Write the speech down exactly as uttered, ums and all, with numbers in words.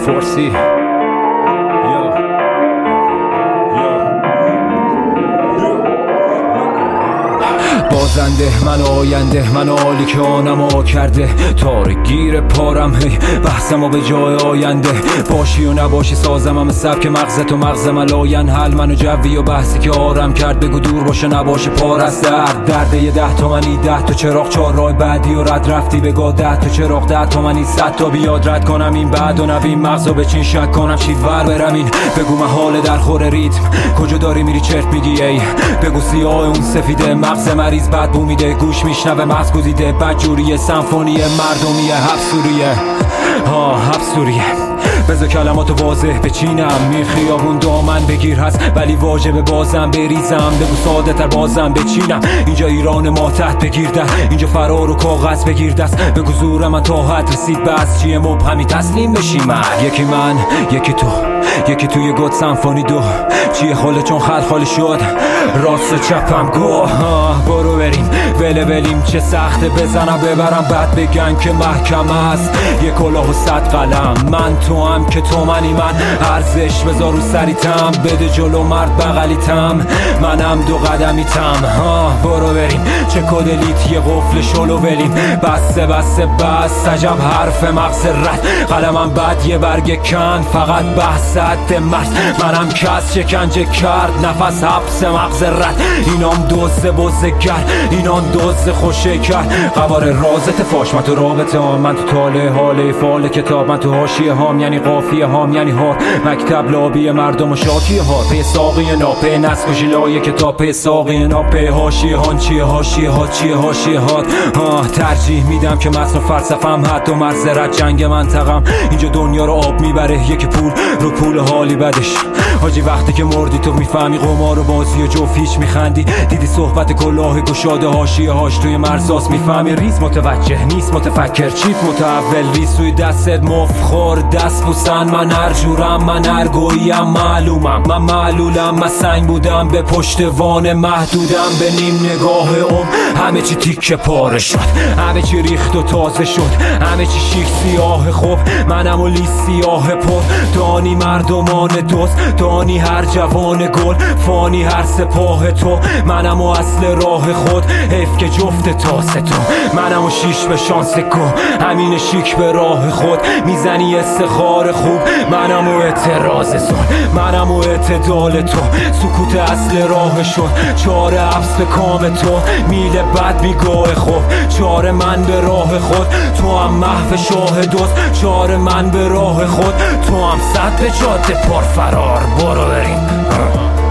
فارسی بازنده من آینده من عالی که آنما کرده تارک گیر پارم هی بحثم و به جای آینده باشی و نباشی سازم هم سبک مغزت و مغز ملاین حل من و جوی و بحثی که آرم کرد بگو دور باشه نباشه پار از درد درده یه ده تومنی ده تا چراغ چار راه بعدی و رد رفتی بگاه ده تا چراغ ده تومنی صد تا بیاد رد کنم این بعد و نبین مغز و به چین شک کنم شید ور برم این بگو محاله در خور ریتم کجا داری میری چرت میگی ای بگو سیاه اون سفیده مغز مریض بعد بو میده گوش میشنوه مغز گزیده بدجوریه سمفونی مردمیه حبسوریه ها حبسوریه بذار کلماتو واضح بچینم می خیابون دامن بگیر هست ولی واجبه بازم بریزم بگو ساده تر بازم بچینم اینجا ایران ما تحت بگیر ده اینجا فرار و کاغذ بگیر دست بگو زور من تا حد رسید بس چیه مبهمی تسلیم بشی من یکی من یکی تو یکی توی گود سمفونی دو چیه خاله چون خل خالی شد راست و چپم گو برو بریم وله ولیم چه سخته بزنم ببرم بعد بگن که محکم است یه کلاه و صد قلم من تو هم که تو منی من ارزش بذار رو سریتم بده جلو مرد بغلیتم منم دو قدمیتم ها برو بریم چه کدلیت یه قفل شلو ولیم بسته بسته بس عجب حرف مغز رد قلمم بد یه برگ کن فقط بحث حد مرد منم کس شکنجه کرد نفس حبس مغز رد اینام دوزه بزه کرد اینان دوزه خوشه کرد قوار رازت فاش من تو رابطه هم من تو تاله حاله فال کتاب من تو حاشیه هام یعنی قافیه هام یعنی هار مکتب لابی مردم و شاکی ها پی ساقی ناپه نسک و ژیلای کتاب پی ساقی ناپه حاشیه هان چیه حاشیه ها چیه حاشیه ها ترجیح میدم که متن و فلسفم حد و مرز رد جنگ منطقم اینجا دنیا رو آب میبره یکی پول رو پول حالی بدش حاجی وقتی که مردی تو میفهمی قمار و بازی و جوف هیچ میخندی دیدی صحبت کلاه گشاده حاشیه هاش توی مرزاست میفهمی ریز متوجه نیست متفکر چیپ متحول ریز توی دستت مفخور دست بوسن من هر جورم من هر گوییم معلومم من معلولم من سنگ بودم به پشت وان محدودم به نیم نگاه ام همه چی تیکه پاره شد همه چی ریخت و تازه شد همه چی شیک سیاه خوب منم و لی سیاه پر دانی مردمان دوست دانی هر جوان گل فانی هر سپاه تو منم و اصل راه خود حیف که جفت تاسه تو منم و شیش به شانس کو همین شیک به راه خود میزنی استخار خوب منم و اعتراض زل منم و اعتدال تو سکوت اصل راه شد چاره حبس به کام تو میل بد بیگاه خوب چاره من به راه خود تو هم محو شاه دوست چاره من به راه خود تو هم صد به جاده پر فرار برو بریم